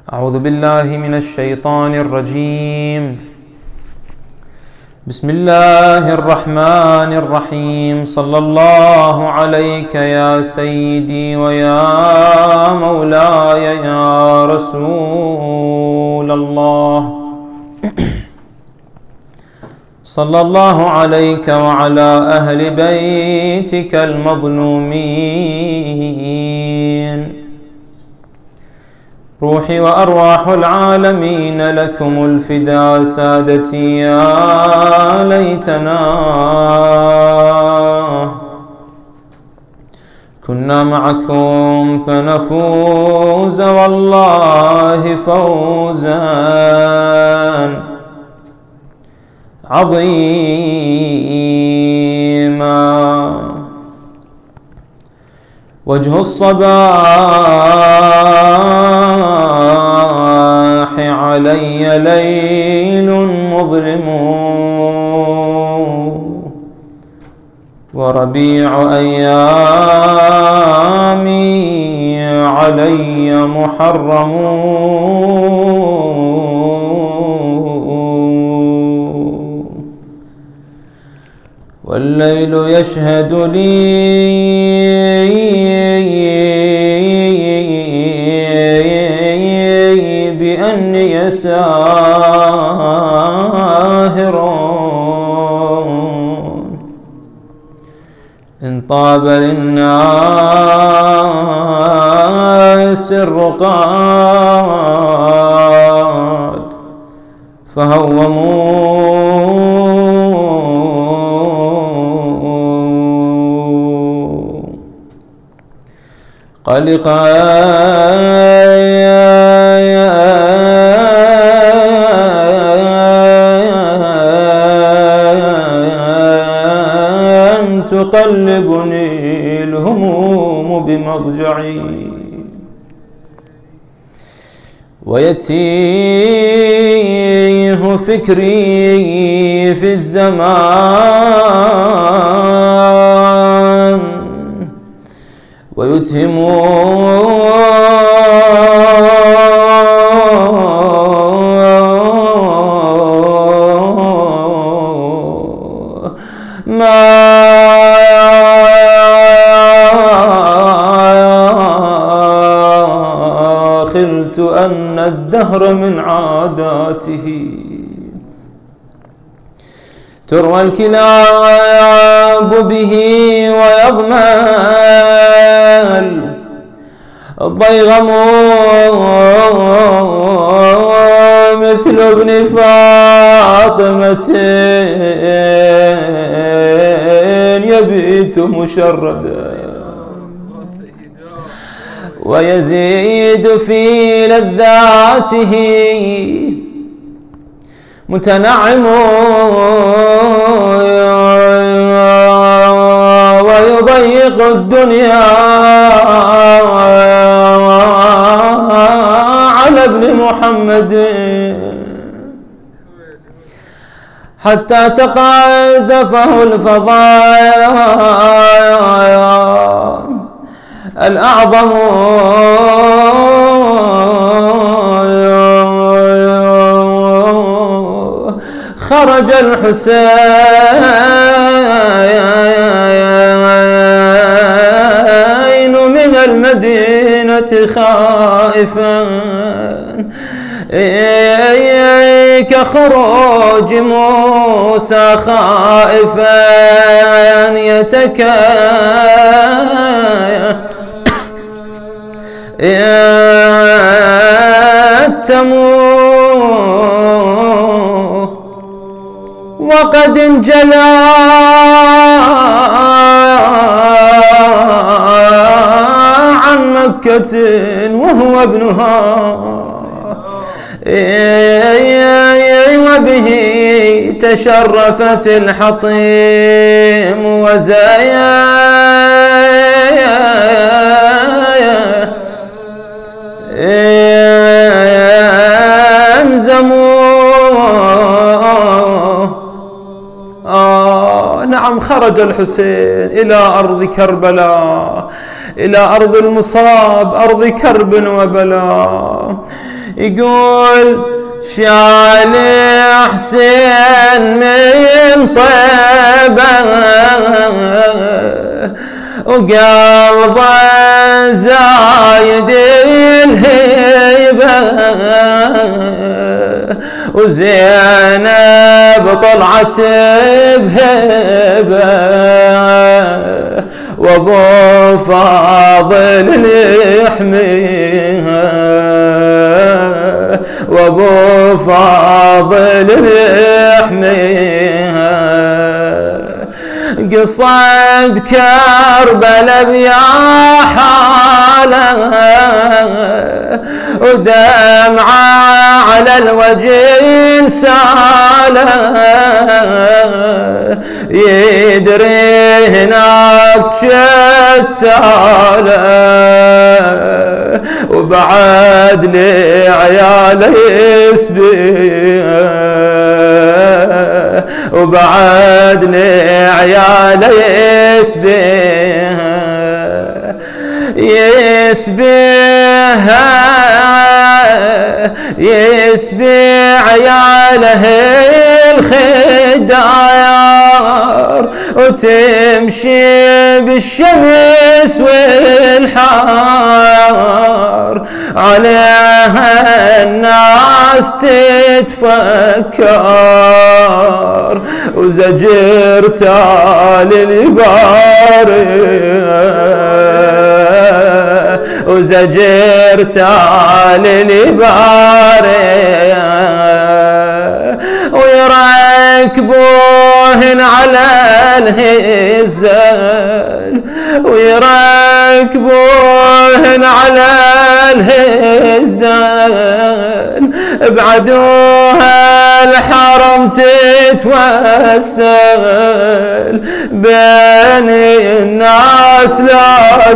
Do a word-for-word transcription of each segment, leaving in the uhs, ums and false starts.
أعوذ بالله من الشيطان الرجيم. بسم الله الرحمن الرحيم. صلى الله عليك يا سيدي ويا مولاي يا رسول الله. صلى الله عليك وعلى أهل بيتك المظلومين. روحي وأرواح العالمين لكم الفداء سادتي، يا ليتنا كنا معكم فنفوز والله فوزا عظيما. وجه الصباح علي ليل مظلم، وربيع أيامي علي محرم. والليل يشهد لي بأني ساهر، إن طاب للناس الرقاد فهوموا قلقا تقلبني الهموم بمضجعي، ويتيه فكري في الزمان، ويتهم ما خلت أن الدهر من عاداته تروى الكلاب به ويضمل الضيغم مثل ابن فاطمة يبيت مشردا، ويزيد في لذاته متنعم، ويضيق الدنيا على ابن محمد، حتى تقاذفه الفضايا الأعظم خرج الحسين من المدينة خائفا كخروج موسى خائفا يتكتم، وقد انجلى عن مكة وهو ابنها، وبه تشرفت الحطيم وزايا آه نعم، خرج الحسين إلى أرض كربلاء إلى أرض المصاب، أرض كرب وبلاء. يقول شالي حسين من طيبة وقلبه زايد الهيبة، وزينب طلعت بهيبة، وابو فاضل يحميها، وابو فاضل يحميها. قصد كربلاء بيا حاله ودمعة على الوجه ساله، يدري هناك شتاله وبعد لعياله يسبيها، وبعد لعياله يسبيها يسبيها يسبي عياله الخدار، وتمشي بالشمس والحار، عليها الناس تتفكر، وزجر تالي الباري، وزجر تالي الباري، ويركبوهن على الهزال، ويركبوهن على الهزال، بعدوها الحرم تتوسل، بين الناس لا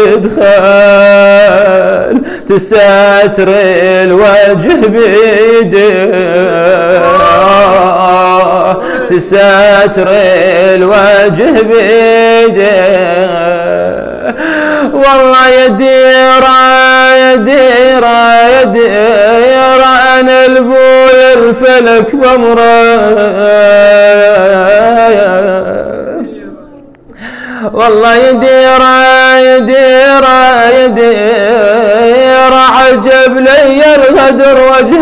تدخل، تستر الوجه بيديه، تستر الوجه بيديه. والله يدير يدير يدير عن البول الفلك بمره، والله يدير يدير يدير عجب لي الغدر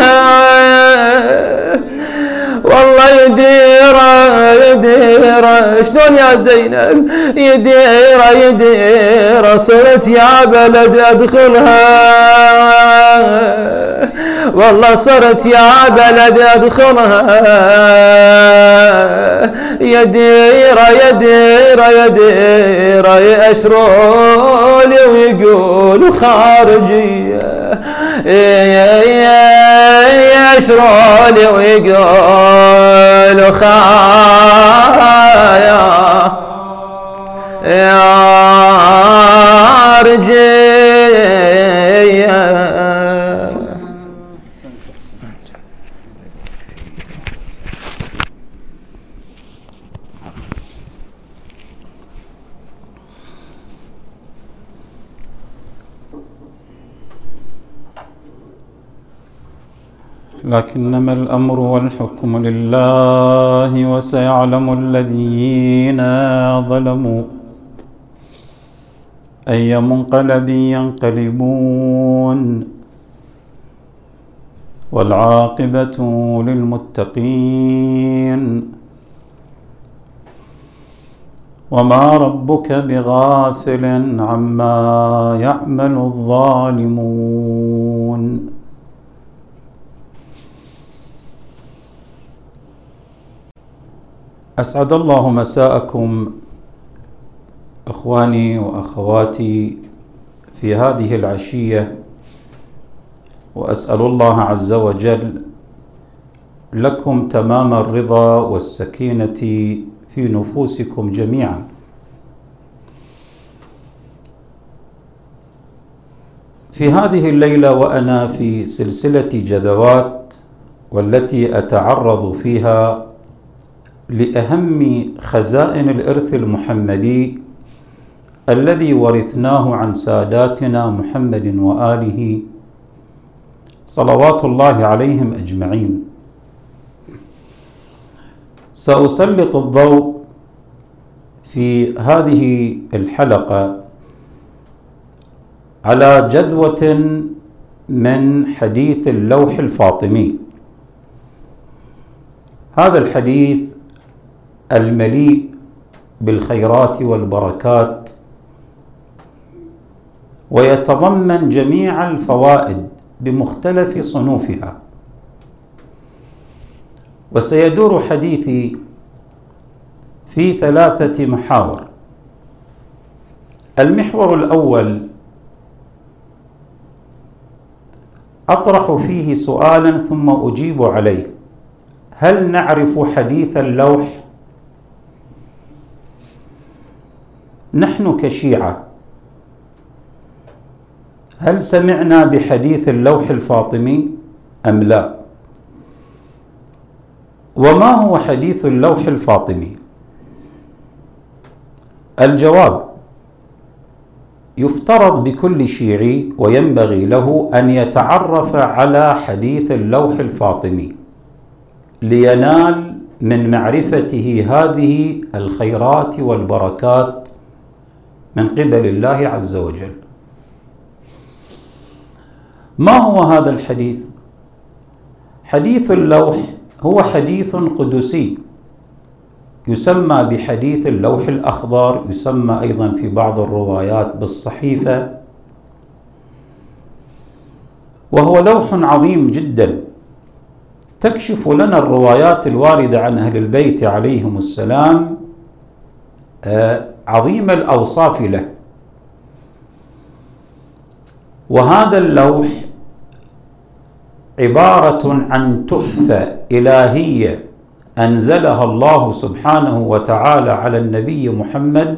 وجهه، والله يدير يدير شلون يا زينب، يدير يدير صرت يا بلد ادخلها، والله صرت يا بلد ادخلها، يدير يدير يدير يأشرولي ويقول خارجية، يأشرولي ويقول خايا يا رجية. لكنما الأمر والحكم لله، وسيعلم الذين ظلموا أي منقلب ينقلبون، والعاقبة للمتقين. وما ربك بغافل عما يعمل الظالمون. أسعد الله مساءكم إخواني وأخواتي في هذه العشية، وأسأل الله عز وجل لكم تمام الرضا والسكينة في نفوسكم جميعا. في هذه الليلة وأنا في سلسلة جذوات، والتي أتعرض فيها لأهم خزائن الإرث المحمدي الذي ورثناه عن ساداتنا محمد وآله صلوات الله عليهم أجمعين. سأسلط الضوء في هذه الحلقة على جذوة من حديث اللوح الفاطمي. هذا الحديث المليء بالخيرات والبركات ويتضمن جميع الفوائد بمختلف صنوفها. وسيدور حديثي في ثلاثة محاور. المحور الأول أطرح فيه سؤالا ثم أجيب عليه: هل نعرف حديث اللوح؟ نحن كشيعة هل سمعنا بحديث اللوح الفاطمي أم لا؟ وما هو حديث اللوح الفاطمي؟ الجواب: يفترض بكل شيعي وينبغي له أن يتعرف على حديث اللوح الفاطمي لينال من معرفته هذه الخيرات والبركات من قبل الله عز وجل. ما هو هذا الحديث؟ حديث اللوح هو حديث قدسي يسمى بحديث اللوح الأخضر، يسمى أيضا في بعض الروايات بالصحيفة، وهو لوح عظيم جدا تكشف لنا الروايات الواردة عن أهل البيت عليهم السلام عظيم الأوصاف له. وهذا اللوح عبارة عن تحفة إلهية أنزلها الله سبحانه وتعالى على النبي محمد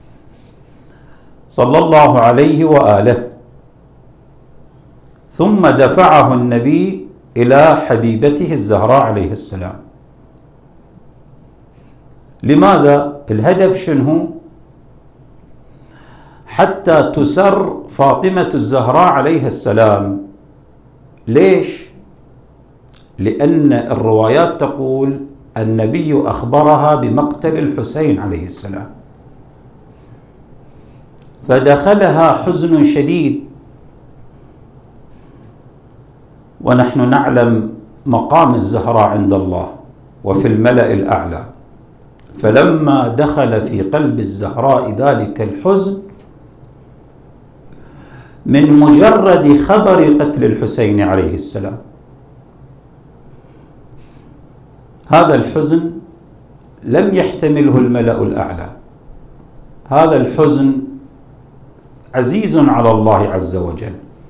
صلى الله عليه وآله، ثم دفعه النبي إلى حبيبته الزهراء عليه السلام. لماذا؟ الهدف شنو؟ حتى تسر فاطمة الزهراء عليه السلام. ليش؟ لأن الروايات تقول النبي أخبرها بمقتل الحسين عليه السلام، فدخلها حزن شديد، ونحن نعلم مقام الزهراء عند الله وفي الملأ الأعلى. فلما دخل في قلب الزهراء ذلك الحزن من مجرد خبر قتل الحسين عليه السلام، هذا الحزن لم يحتمله الملأ الأعلى. هذا الحزن عزيز على الله عز وجل،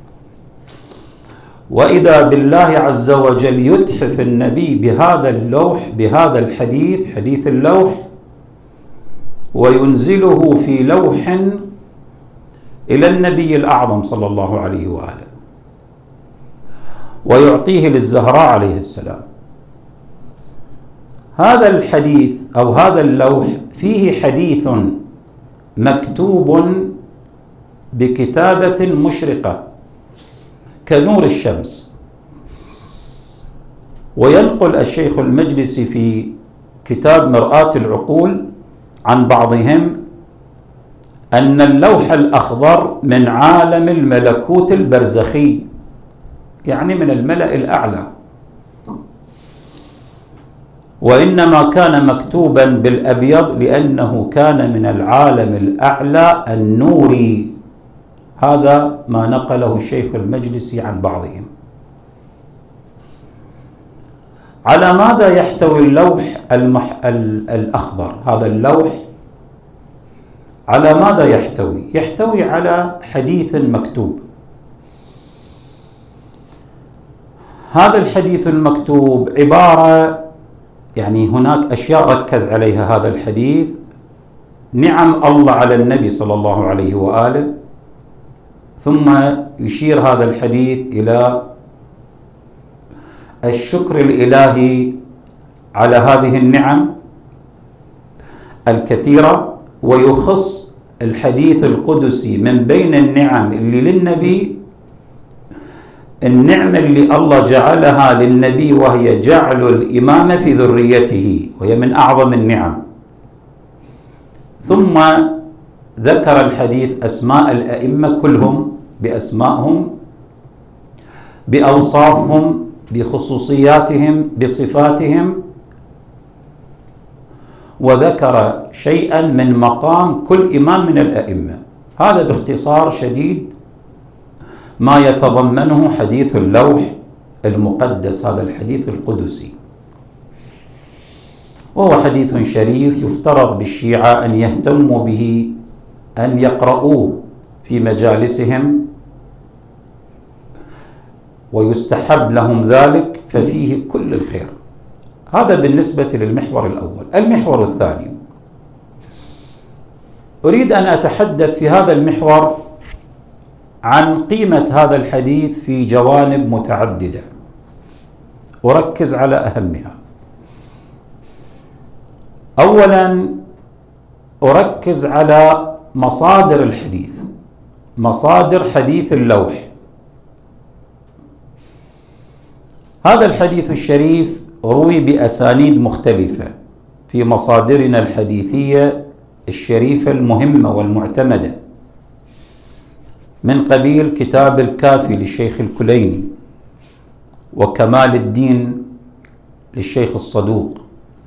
وإذا بالله عز وجل يتحف النبي بهذا اللوح، بهذا الحديث، حديث اللوح، وينزله في لوح إلى النبي الأعظم صلى الله عليه وآله، ويعطيه للزهراء عليه السلام. هذا الحديث أو هذا اللوح فيه حديث مكتوب بكتابة مشرقة كنور الشمس. وينقل الشيخ المجلسي في كتاب مرآة العقول عن بعضهم أن اللوح الأخضر من عالم الملكوت البرزخي، يعني من الملأ الأعلى، وإنما كان مكتوبا بالأبيض لأنه كان من العالم الأعلى النوري. هذا ما نقله الشيخ المجلسي عن بعضهم. على ماذا يحتوي اللوح المح... الأخضر؟ هذا اللوح على ماذا يحتوي؟ يحتوي على حديث مكتوب. هذا الحديث المكتوب عبارة، يعني هناك أشياء ركز عليها هذا الحديث: نعم الله على النبي صلى الله عليه وآله، ثم يشير هذا الحديث إلى الشكر الإلهي على هذه النعم الكثيرة، ويخص الحديث القدسي من بين النعم اللي للنبي النعمة اللي الله جعلها للنبي، وهي جعل الإمامة في ذريته، وهي من أعظم النعم. ثم ذكر الحديث أسماء الأئمة كلهم بأسمائهم، بأوصافهم، بخصوصياتهم، بصفاتهم، وذكر شيئا من مقام كل إمام من الأئمة. هذا باختصار شديد ما يتضمنه حديث اللوح المقدس، هذا الحديث القدسي، وهو حديث شريف يفترض بالشيعة أن يهتموا به، أن يقرؤوه في مجالسهم، ويستحب لهم ذلك، ففيه كل الخير. هذا بالنسبة للمحور الأول. المحور الثاني، أريد أن أتحدث في هذا المحور عن قيمة هذا الحديث في جوانب متعددة، أركز على أهمها. أولا أركز على مصادر الحديث، مصادر حديث اللوح. هذا الحديث الشريف روي بأسانيد مختلفة في مصادرنا الحديثية الشريفة المهمة والمعتمدة، من قبيل كتاب الكافي للشيخ الكليني، وكمال الدين للشيخ الصدوق،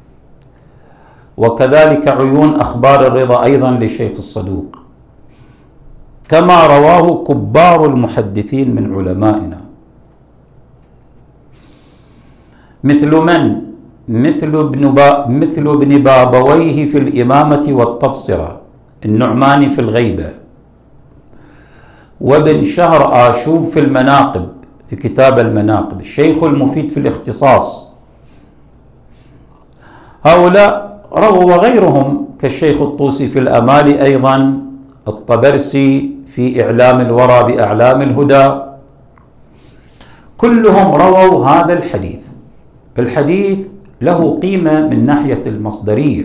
وكذلك عيون أخبار الرضا أيضا للشيخ الصدوق، كما رواه كبار المحدثين من علمائنا، مثل من؟ مثل ابن, با مثل ابن بابويه في الإمامة والتبصرة، النعماني في الغيبة، وابن شهر آشوب في المناقب في كتاب المناقب، الشيخ المفيد في الاختصاص. هؤلاء رووا، وغيرهم كالشيخ الطوسي في الأمال أيضا، الطبرسي في إعلام الورى بأعلام الهدى، كلهم رووا هذا الحديث. الحديث له قيمة من ناحية المصدرية.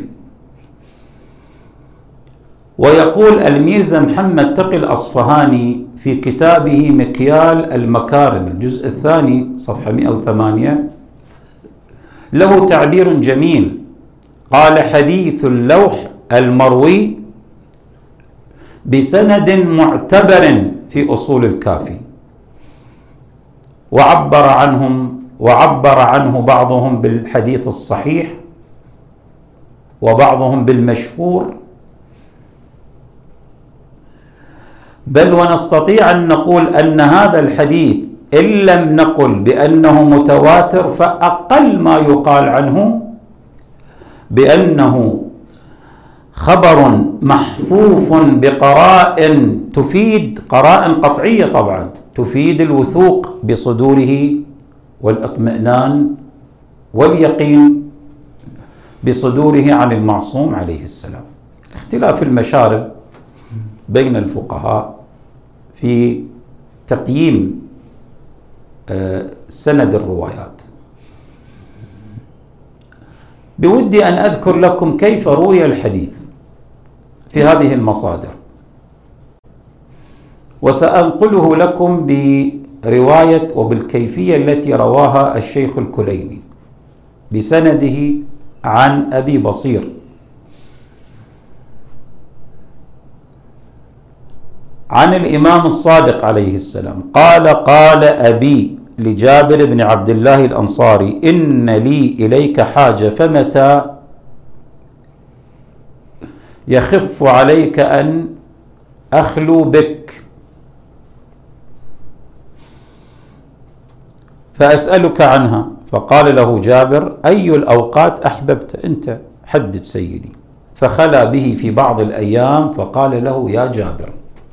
ويقول الميرزا محمد تقي الأصفهاني في كتابه مكيال المكارم الجزء الثاني صفحة مئة وثمانية، له تعبير جميل، قال: حديث اللوح المروي بسند معتبر في أصول الكافي. وعبر عنهم وعبر عنه بعضهم بالحديث الصحيح، وبعضهم بالمشهور، بل ونستطيع أن نقول أن هذا الحديث إن لم نقل بأنه متواتر، فأقل ما يقال عنه بأنه خبر محفوف بقرائن تفيد، قرائن قطعية طبعا تفيد الوثوق بصدوره والاطمئنان واليقين بصدوره عن المعصوم عليه السلام. اختلاف المشارب بين الفقهاء في تقييم سند الروايات. بودي أن أذكر لكم كيف روي الحديث في هذه المصادر، وسأنقله لكم برواية وبالكيفية التي رواها الشيخ الكليني بسنده عن أبي بصير عن الإمام الصادق عليه السلام قال: قال أبي لجابر بن عبد الله الأنصاري: إن لي إليك حاجة، فمتى يخف عليك أن أخلو بك فأسألك عنها؟ فقال له جابر: أي الأوقات أحببت أنت؟ حدد سيدي. فخلى به في بعض الأيام فقال له: يا جابر،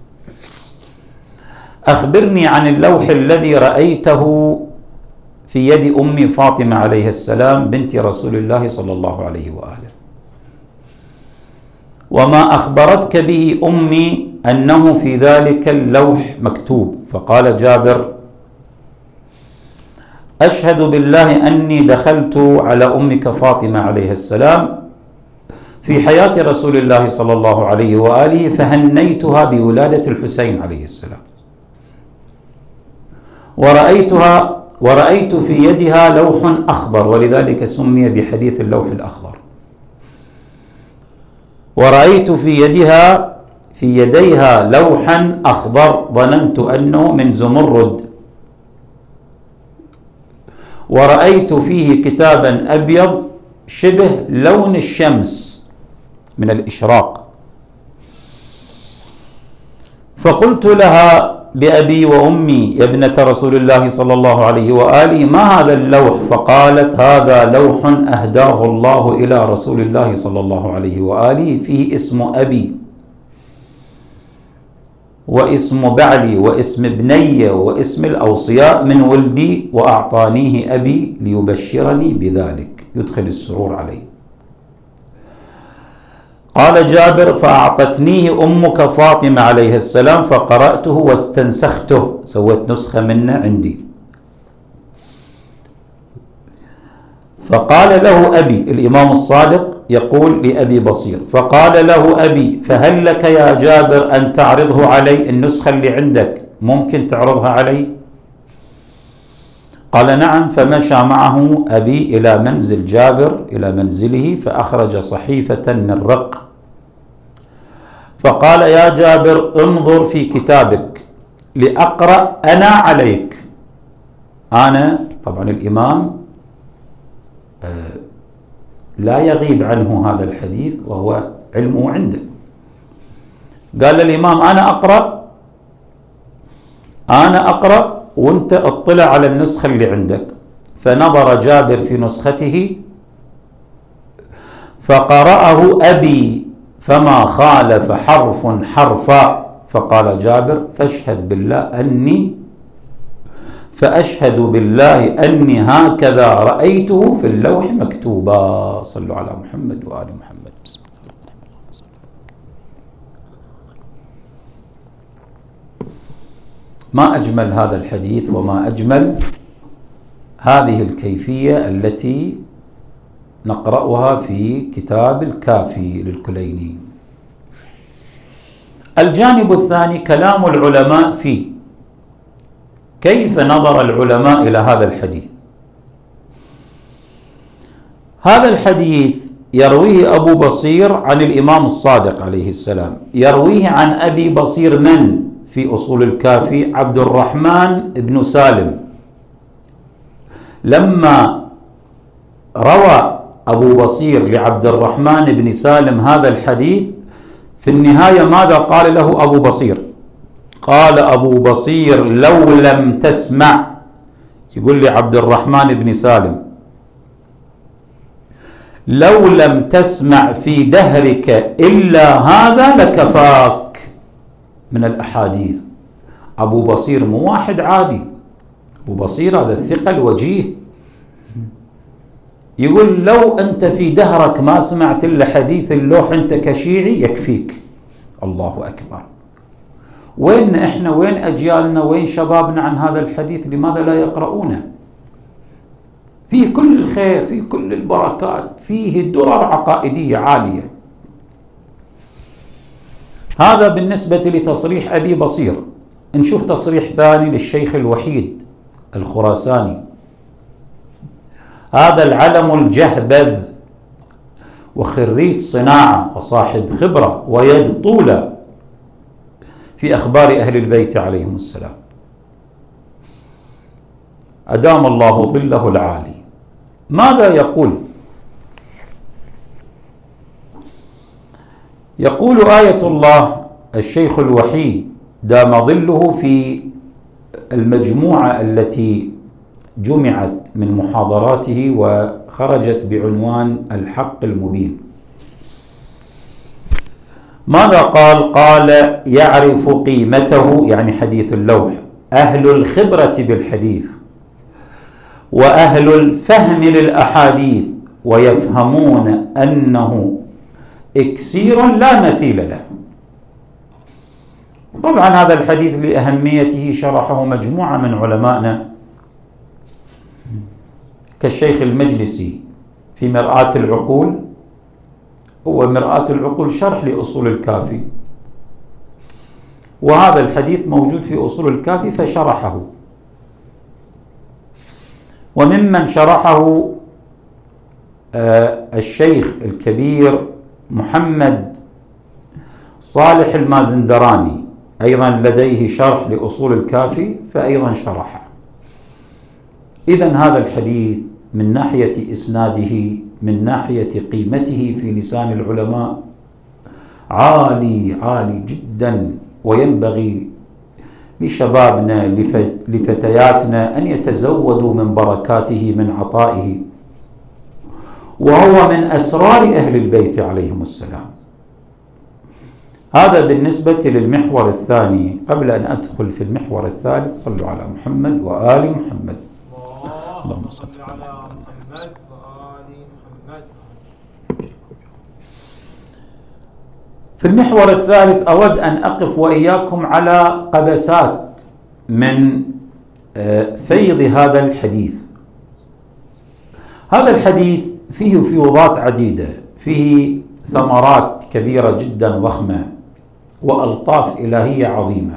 أخبرني عن اللوح الذي رأيته في يد أمي فاطمة عليه السلام بنت رسول الله صلى الله عليه وآله، وما أخبرتك به أمي أنه في ذلك اللوح مكتوب. فقال جابر: أشهد بالله أني دخلت على أمك فاطمة عليه السلام في حياة رسول الله صلى الله عليه وآله فهنيتها بولادة الحسين عليه السلام، ورأيتها ورأيت في يدها لوح أخضر، ولذلك سمي بحديث اللوح الأخضر. ورأيت في يدها في يديها لوحا أخضر ظننت أنه من زمرد، ورأيت فيه كتابا أبيض شبه لون الشمس من الإشراق. فقلت لها بأبي وأمي يا ابنة رسول الله صلى الله عليه وآله ما هذا اللوح؟ فقالت هذا لوح أهداه الله إلى رسول الله صلى الله عليه وآله فيه اسم أبي واسم بعلي واسم ابني واسم الأوصياء من ولدي، وأعطانيه أبي ليبشرني بذلك يدخل السرور علي. قال جابر فأعطتنيه أمك فاطمة عليه السلام فقرأته واستنسخته، سويت نسخة منه عندي. فقال له أبي، الإمام الصادق يقول لأبي بصير، فقال له أبي فهل لك يا جابر أن تعرضه علي؟ النسخة اللي عندك ممكن تعرضها علي؟ قال نعم. فمشى معه أبي إلى منزل جابر إلى منزله فأخرج صحيفة من رق، فقال يا جابر انظر في كتابك لأقرأ أنا عليك. أنا طبعا الإمام لا يغيب عنه هذا الحديث وهو علمه عنده. قال الإمام أنا أقرأ أنا أقرأ وانت اطلع على النسخة اللي عندك. فنظر جابر في نسخته فقرأه أبي فما خالف حرف حرفا. فقال جابر فاشهد بالله أني فأشهد بالله أني هكذا رأيته في اللوح مكتوبا. صلوا على محمد وآل محمد. بسم الله الرحمن الرحيم. ما أجمل هذا الحديث وما أجمل هذه الكيفية التي نقرأها في كتاب الكافي للكليني. الجانب الثاني كلام العلماء فيه، كيف نظر العلماء إلى هذا الحديث؟ هذا الحديث يرويه أبو بصير عن الإمام الصادق عليه السلام، يرويه عن أبي بصير من في أصول الكافي؟ عبد الرحمن بن سالم. لما روى أبو بصير لعبد الرحمن بن سالم هذا الحديث في النهاية ماذا قال له أبو بصير؟ قال أبو بصير لو لم تسمع، يقول لعبد الرحمن بن سالم لو لم تسمع في دهرك إلا هذا لكفاك من الأحاديث. أبو بصير مو واحد عادي، أبو بصير هذا الثقة الوجيه، يقول لو أنت في دهرك ما سمعت إلا حديث اللوح أنت كشيعي يكفيك. الله أكبر. وين إحنا؟ وين أجيالنا؟ وين شبابنا عن هذا الحديث؟ لماذا لا يقرؤونه؟ فيه كل الخير، فيه كل البركات، فيه درر عقائدية عالية. هذا بالنسبة لتصريح أبي بصير. نشوف تصريح ثاني للشيخ الوحيد الخراساني، هذا العلم الجهبذ وخريج صناعة وصاحب خبرة ويد طولة في أخبار أهل البيت عليهم السلام، أدام الله ظله العالي. ماذا يقول؟ يقول آية الله الشيخ الوحيد دام ظله في المجموعة التي جمعت من محاضراته وخرجت بعنوان الحق المبين. ماذا قال؟ قال يعرف قيمته، يعني حديث اللوح، أهل الخبرة بالحديث وأهل الفهم للأحاديث ويفهمون أنه إكسير لا مثيل له. طبعا هذا الحديث لأهميته شرحه مجموعة من علمائنا كالشيخ المجلسي في مرآة العقول هو مرآة العقول شرح لأصول الكافي، وهذا الحديث موجود في أصول الكافي فشرحه. وممن شرحه الشيخ الكبير محمد صالح المازندراني، أيضا لديه شرح لأصول الكافي فأيضا شرحه. إذن هذا الحديث من ناحية إسناده، من ناحية قيمته في لسان العلماء عالي عالي جدا، وينبغي لشبابنا لفتياتنا أن يتزودوا من بركاته من عطائه، وهو من أسرار أهل البيت عليهم السلام. هذا بالنسبة للمحور الثاني. قبل أن أدخل في المحور الثالث صلوا على محمد وآل محمد. اللهم صل على محمد وآل محمد. في المحور الثالث أود أن أقف وإياكم على قبسات من فيض هذا الحديث. هذا الحديث فيه فيوضات عديدة، فيه ثمرات كبيرة جدا ضخمة وألطاف إلهية عظيمة.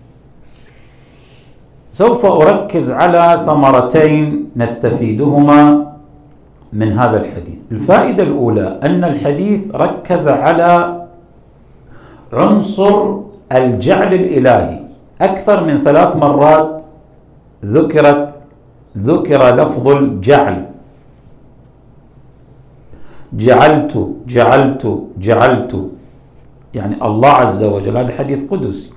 سوف أركز على ثمرتين نستفيدهما من هذا الحديث. الفائدة الأولى أن الحديث ركز على عنصر الجعل الإلهي. أكثر من ثلاث مرات ذكرت ذكر لفظ الجعل، جعلت جعلت جعلت، يعني الله عز وجل. هذا حديث قدسي،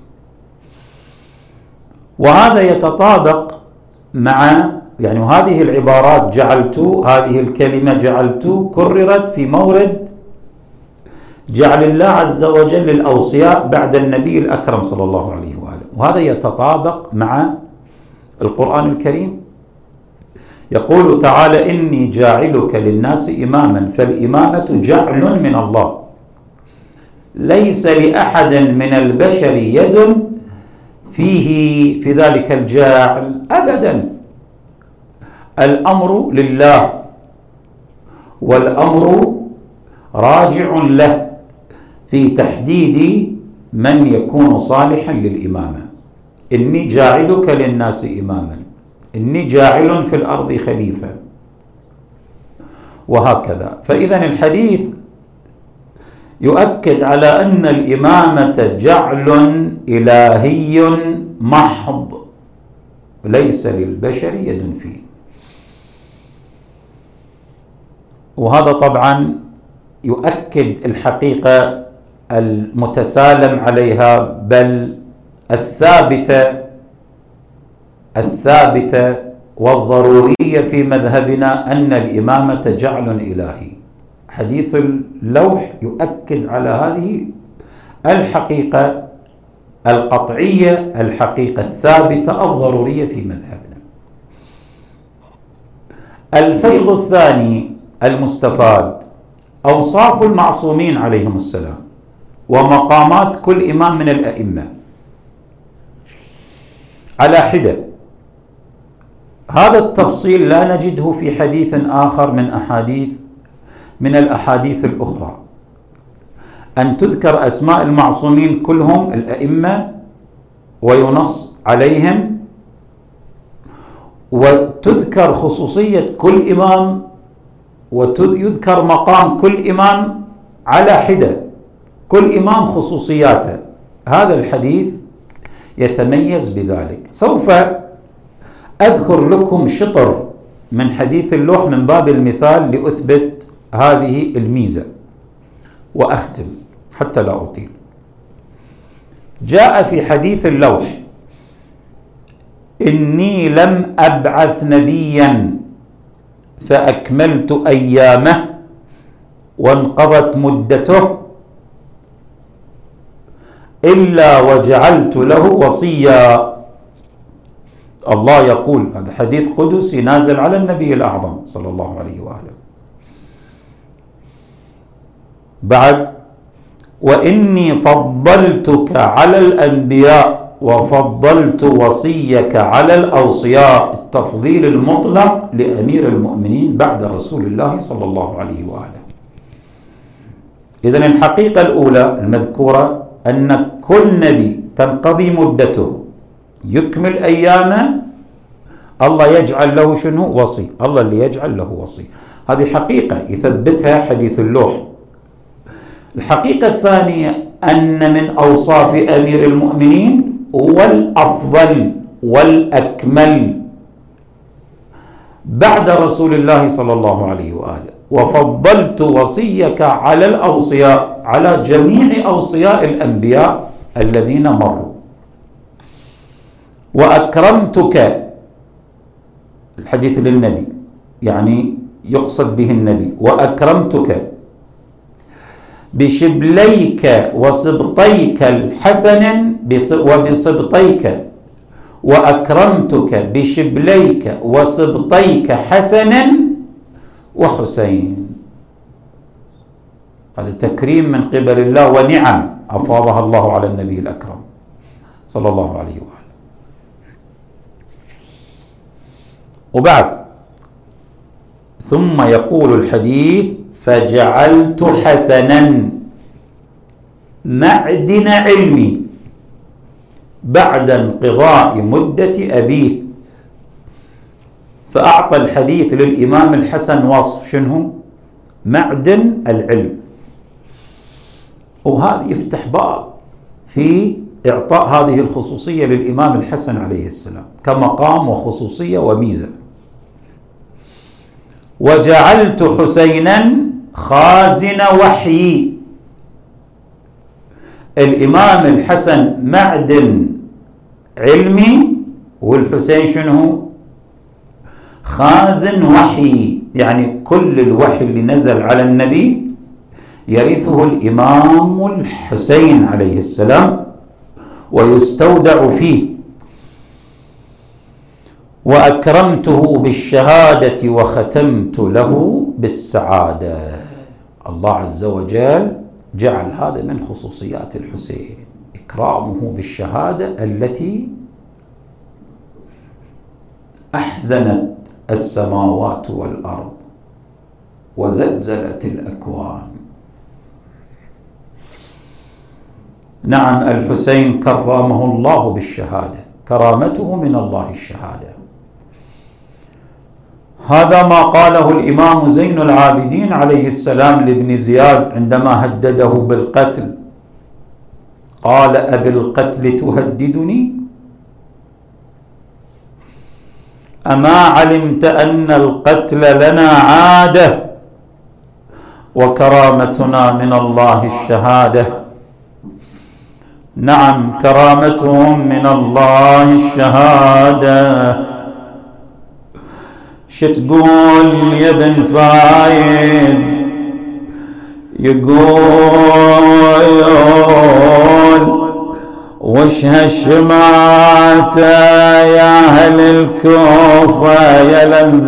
وهذا يتطابق مع يعني هذه العبارات جعلت، هذه الكلمة جعلت كررت في مورد جعل الله عز وجل للأوصياء بعد النبي الأكرم صلى الله عليه وآله، وهذا يتطابق مع القرآن الكريم. يقول تعالى إني جاعلك للناس إماما، فالإمامة جعل من الله، ليس لأحد من البشر يد فيه في ذلك الجاعل أبدا. الأمر لله، والأمر راجع له في تحديد من يكون صالحا للإمامة. إني جاعلك للناس إماما، إني جاعل في الأرض خليفة، وهكذا. فإذا الحديث يؤكد على أن الإمامة جعل إلهي محض، ليس للبشر يد فيه. وهذا طبعا يؤكد الحقيقة المتسالم عليها، بل الثابتة الثابتة والضرورية في مذهبنا أن الإمامة جعل إلهي. حديث اللوح يؤكد على هذه الحقيقة القطعية، الحقيقة الثابتة الضرورية في مذهبنا. الفيض الثاني المستفاد أوصاف المعصومين عليهم السلام ومقامات كل إمام من الأئمة على حدة. هذا التفصيل لا نجده في حديث آخر من أحاديث من الأحاديث الأخرى، أن تذكر أسماء المعصومين كلهم الأئمة وينص عليهم، وتذكر خصوصية كل إمام ويذكر مقام كل إمام على حدة، كل إمام خصوصياته. هذا الحديث يتميز بذلك. سوف أذكر لكم شطر من حديث اللوح من باب المثال لأثبت هذه الميزة وأختم حتى لا أطيل. جاء في حديث اللوح إني لم أبعث نبيا فأكملت أيامه وانقضت مدته إلا وجعلت له وصيا. الله يقول، هذا حديث قدسي نازل على النبي الأعظم صلى الله عليه وآله. بعد وإني فضلتك على الأنبياء وفضلت وصيك على الأوصياء، التفضيل المطلق لأمير المؤمنين بعد رسول الله صلى الله عليه وآله. إذن الحقيقة الأولى المذكورة أن كل نبي تنقضي مدته يكمل أيامه، الله يجعل له شنو؟ وصي، الله اللي يجعل له وصي. هذه حقيقة يثبتها حديث اللوح. الحقيقة الثانية أن من أوصاف أمير المؤمنين والأفضل والأكمل بعد رسول الله صلى الله عليه وآله: وفضلت وصيك على الأوصياء، على جميع أوصياء الأنبياء الذين مروا، وأكرمتك. الحديث للنبي يعني يقصد به النبي: وأكرمتك بشبليك وسبطيك الحسن وبسبطيك وأكرمتك بشبليك وسبطيك حسن وحسين. هذا تكريم من قبل الله ونعم أفاضها الله على النبي الأكرم صلى الله عليه وآله. وبعد ثم يقول الحديث: فجعلت حسنا معدن علمي بعد انقضاء مدة أبيه. فأعطى الحديث للإمام الحسن وصف شنو؟ معدن العلم. وهذا يفتح باب في إعطاء هذه الخصوصية للإمام الحسن عليه السلام كمقام وخصوصية وميزة. وجعلت حسينا خازن وحي. الإمام الحسن معدن علمي، والحسين شنو؟ خازن وحي، يعني كل الوحي اللي نزل على النبي يرثه الإمام الحسين عليه السلام ويستودع فيه. وأكرمته بالشهادة وختمت له بالسعادة. الله عز وجل جعل هذا من خصوصيات الحسين، إكرامه بالشهادة التي أحزنت السماوات والأرض وزلزلت الأكوان. نعم، الحسين كرمه الله بالشهادة، كرامته من الله الشهادة. هذا ما قاله الإمام زين العابدين عليه السلام لابن زياد عندما هدده بالقتل. قال: أبالقتل تهددني؟ أما علمت أن القتل لنا عادة وكرامتنا من الله الشهادة؟ نعم، كرامتهم من الله الشهادة. شتقول يا بن فايز؟ يقول: وش هالشماتة يا أهل الكوفة يا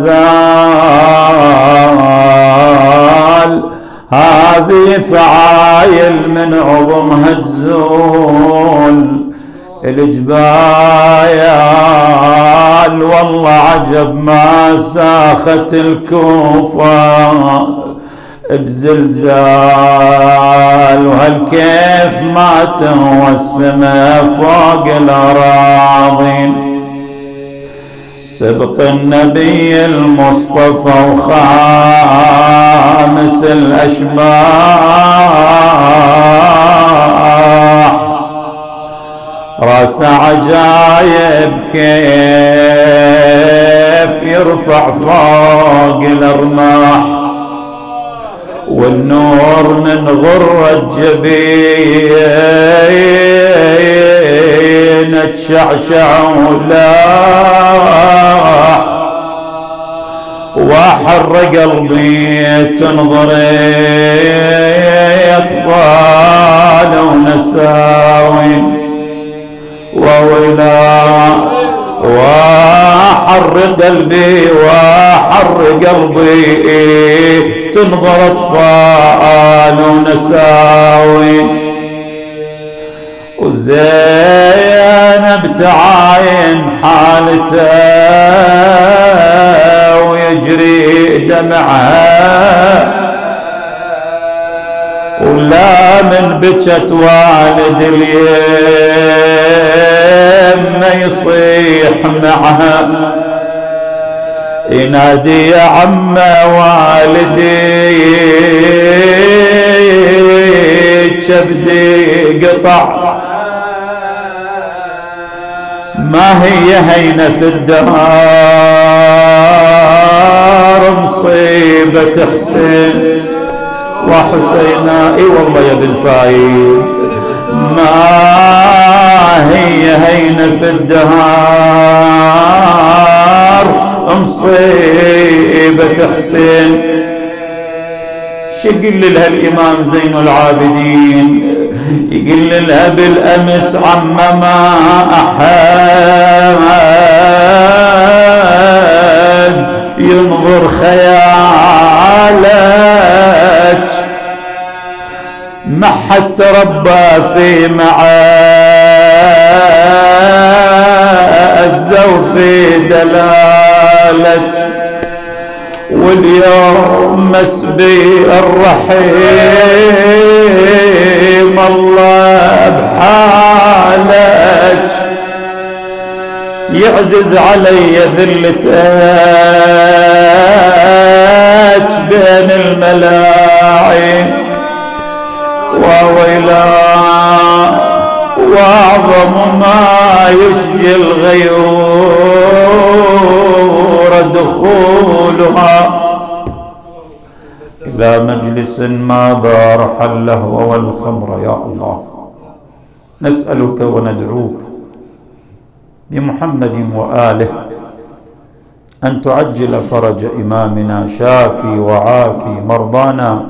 الأنذال، هذه فعايل من عظمها تزول الجبايل، والله عجب ما ساخت الكوفة بزلزال، وهل كيف ما تهوى السماء فوق الأراضين. سبط النبي المصطفى وخامس الأشباح، راس عجايب كيف يرفع فوق الأرماح، والنور من غرة جبين تشعشع ولاح، وحر قلبي تنظري أطفال ونساوين وولا، وحر قلبي وحر قلبي تنظر أطفال ونساوين، وزينب تعاين حالته ويجري دمعها، ولا بكت والد اليم يصيح معها ينادي يا عم والدي كبدي قطع ما هي هينة في الدار مصيبة حسين وحسينا. اي والله يا بن فايز ما هي هينة في الدهار مصيبة حسين. شقل لها الإمام زين العابدين يقل لها بالأمس عم ما أحد ينظر خيالك ما حد تربى في معزة وفي دلالك واليوم مسبي الرحيم الله بحالك يعزز علي ذلتك بين الملاعين وويلا واعظم ما يشجي الغيور دخولها إلى مجلس ما بارح اللهو والخمر. يا الله نسألك وندعوك بمحمد وآله أن تعجل فرج إمامنا شافي وعافي مرضانا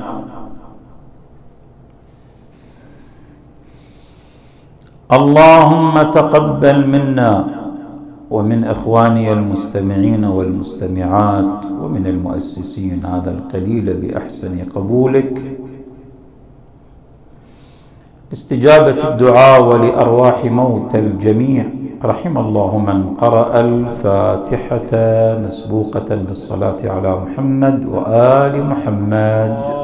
اللهم تقبل منا ومن إخواني المستمعين والمستمعات ومن المؤسسين هذا القليل بأحسن قبولك استجابة الدعاء ولأرواح موتى الجميع. رحم الله من قرأ الفاتحة مسبوقة بالصلاة على محمد وآل محمد.